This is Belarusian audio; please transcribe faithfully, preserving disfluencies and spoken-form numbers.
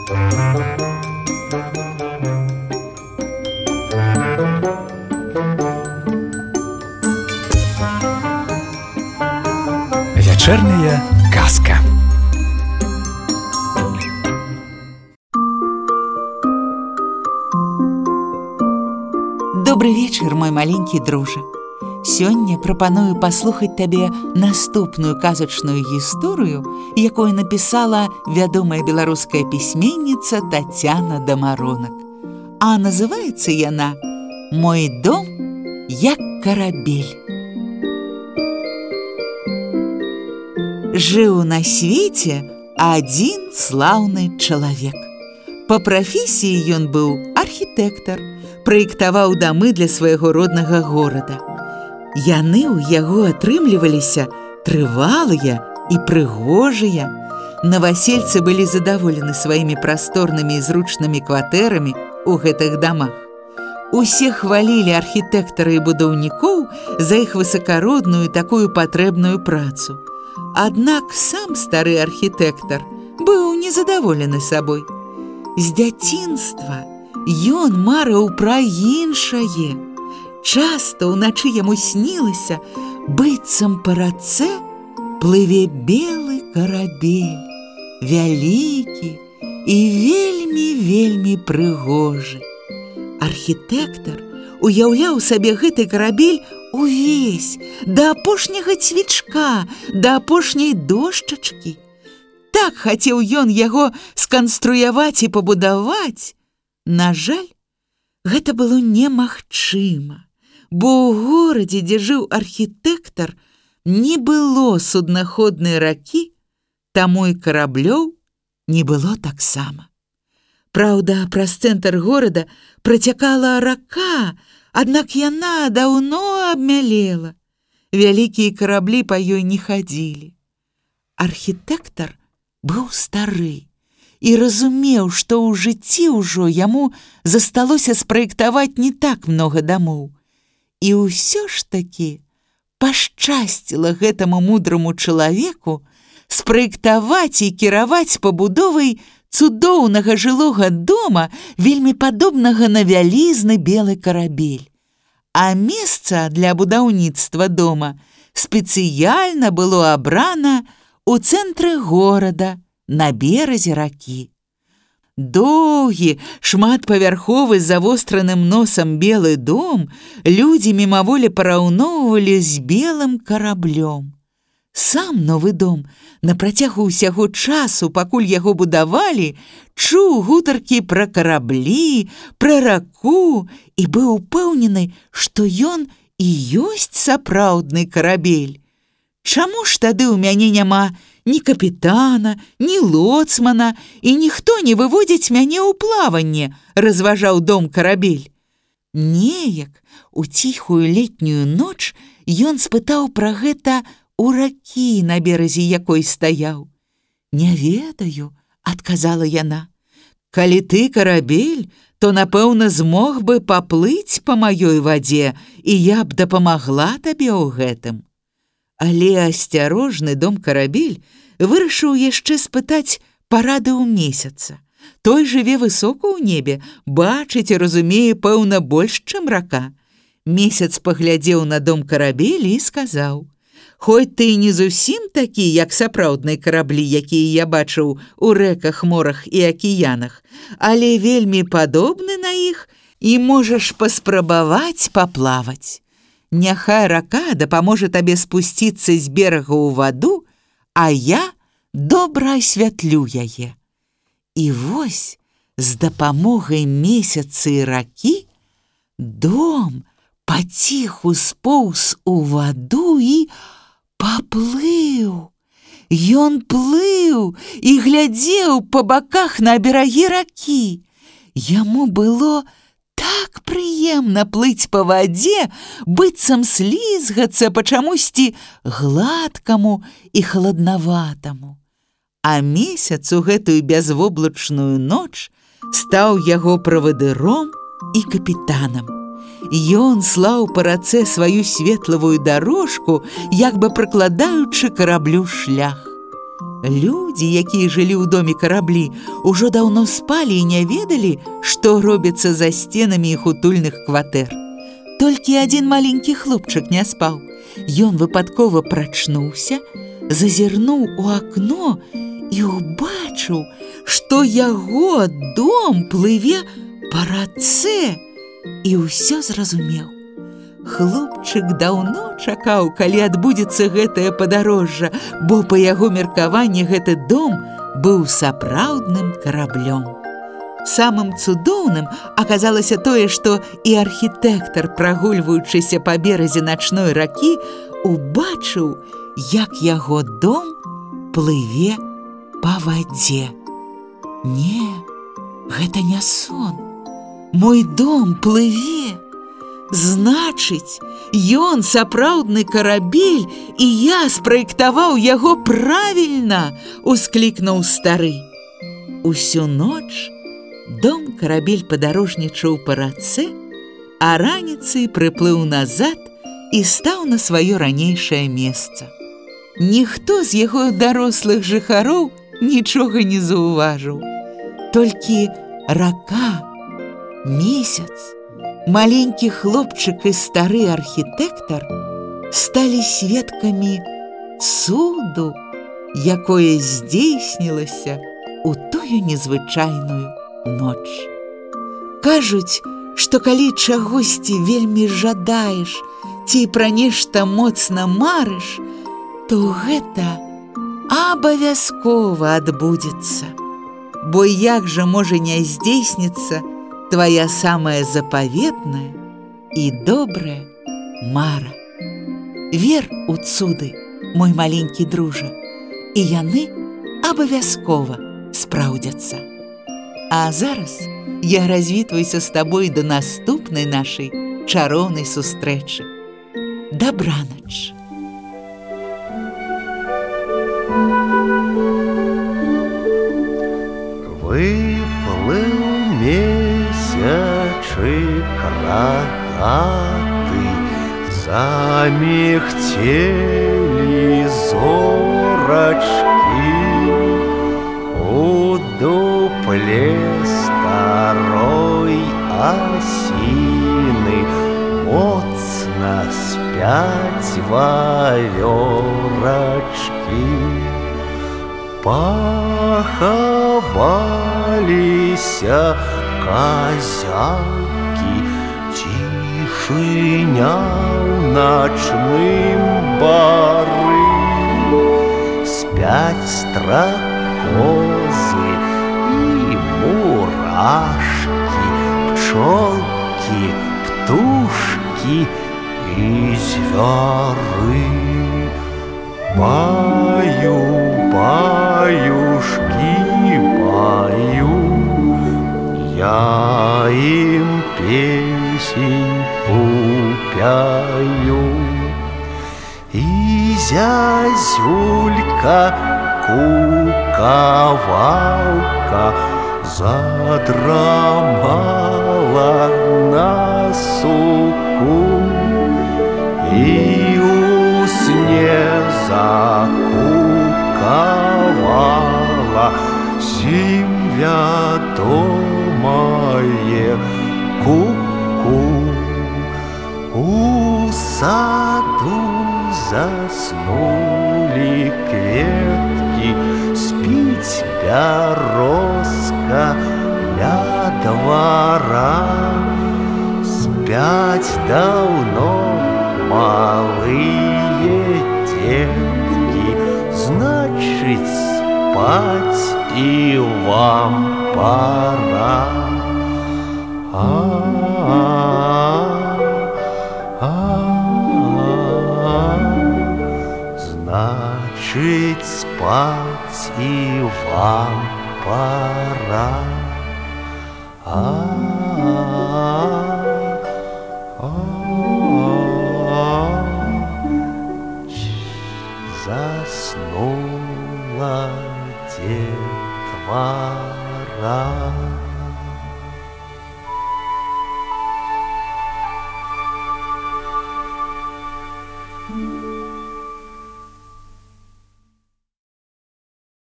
Вечерняя казка. Добрый вечер, мой маленькі дружа. Сёння прапаную паслухаць табе наступную казачную гісторыю, якую напісала вядомая беларуская пісьменніца Тацяна Дамаронак. А называецца яна «Мой дом як карабель». Жыў на свеце адзін слаўны чалавек. Па прафесіі ён быў архітэктар, праектаваў дамы для свайго роднага горада. Яны ў яго атрымліваліся трывалыя і прыгожыя. Навасельцы былі задаволены сваімі прасторнымі і зручнымі кватэрамі ў гэтых дамах. Усе хвалілі архітэктара і будаўнікоў за іх высакародную і такую патрэбную працу. Аднак сам стары архітэктар быў незадаволены сабой. З дзяцінства ён марыў пра іншае. Часта ўначы яму снілася, быццам па рацэ плыве белы карабель, вялікі і вельмі-вельмі прыгожы. Архітэктар уяўляў сабе гэты карабель увесь, да апошняга цвічка, да апошняй дошчачкі. Так хацеў ён яго сканструяваць і пабудаваць. На жаль, гэта было немагчыма, бо ў горадзе, дзе жыў архітэктар, не было суднаходнай ракі, таму і караблёў не было таксама. Праўда, праз цэнтр горада працякала рака, аднак яна даўно абмялела. Вялікія караблі па ёй не хадзілі. Архітэктар быў стары і разумеў, што ў жыцці ўжо яму засталося спраектаваць не так многа дамоў. І ўсё ж такі пашчасціла гэтаму мудраму чалавеку спраектаваць і кіраваць пабудовай цудоўнага жылога дома, вельмі падобнага на вялізны белы карабель. А месца для будаўніцтва дома спецыяльна было абрана у цэнтры горада, на беразе ракі. Доўгі, шматпавярховы з завостраным носам белы дом людзі мімаволі параўноўвалі з белым караблём. Сам новы дом на працягу ўсяго часу, пакуль яго будавалі, чуў гутаркі пра караблі, пра раку і быў упэўнены, што ён і ёсць сапраўдны карабель. Чаму ж тады ў мяне няма ні капітана, ні лоцмана, і ніхто не выводзіць мяне ў плаванне, разважаў дом карабель. Неяк у ціхую летнюю ноч ён спытаў пра гэта у ракі, на беразе якой стаяў. «Не ведаю», — адказала яна. «Калі ты карабель, то, напэўна, змог бы паплыць па маёй вадзе, і я б дапамагла табе ў гэтым». Але асцярожны дом карабель вырашыў яшчэ спытаць парады ў месяца. Той жыве высока ў небе, бачыць і разумее, пэўна, больш, чым рака. Месяц паглядзеў на дом карабель і сказаў: «Хоць ты не зусім такі, як сапраўдныя караблі, якія я бачыў у рэках, морах і акіянах, але вельмі падобны на іх і можаш паспрабаваць паплаваць. Няхай рака дапаможа табе спусціцца з берага ў ваду, а я добра асвятлю яе». І вось з дапамогай месяца і ракі дом паціху споўз у ваду і паплыў. Ён плыў і глядзеў па баках на берагі ракі. Яму было так прыемна плыць па вадзе, быццам слізгацца па чамусьці гладкаму і халаднаватаму. А месяц у гэтую бязвоблачную ноч стаў яго правадыром і капітанам. Ён слаў па рацэ сваю светлавую дарожку, як бы пракладаючы караблю шлях. Людзі, якія жылі ў доме караблі, ужо даўно спалі і не ведалі, што робіцца за сценамі іх утульных кватэр. Толькі адзін маленькі хлопчык не спаў. Ён выпадкова прачнуўся, зазірнуў у акно і ўбачыў, што яго дом плыве па рацэ, і ўсё зразумеў. Хлопчык даўно чакаў, калі адбудзецца гэтае падарожжа, бо па яго меркаванні гэты дом быў сапраўдным караблём. Самым цудоўным аказалася тое, што і архітэктар, прагульваючыся па беразе начной ракі, убачыў, як яго дом плыве па вадзе. Не, гэта не сон. Мой дом плыве. Значыць, ён сапраўдны карабель, і я спраектаваў яго правільна, усклікнуў стары. Усю ноч дом-карабель падарожнічаў па рацэ, а раніцай прыплыў назад і стаў на сваё ранейшае месца. Ніхто з яго дарослых жыхароў нічога не заўважыў. Толькі рака, месяц, маленькі хлопчык і стары архітэктар сталі сведкамі цуду, якое здзейснілася ў тую незвычайную ноч. Кажуць, што калі чагосьці вельмі жадаеш ці пра нешта моцна марыш, то гэта абавязкова адбудзецца. Бо як жа можа не здзейсніцца твоя самая запаветная і добрая мара. Вер у цуды, мой маленькі дружа, і яны абавязкова спраўдзяцца. А зараз я развітваюся з табой да наступнай нашай чароўнай сустрэчы. Дабранач! Выплыў месячык рогаты, замехцелі зорачкі, у дупле старой асіны моцна спяць вавёрачкі. Пахаваліся казякі, цішыня ў начным бары, спяць стракозы і мурашкі, пчолкі, птушкі і звяры. Баю, баюшкі, баю, я ім песеньку пяю. І зязюлька, кукавалка задрамала на суку, і у сне закукавала сім вядомае ку-ку. У саду заснулі кветкі, спіць бярозка ля двара, спяць даўно малые детки, значит, спать и вам пора. А-а-а, значит, спать и вам пора. Заснула детвора.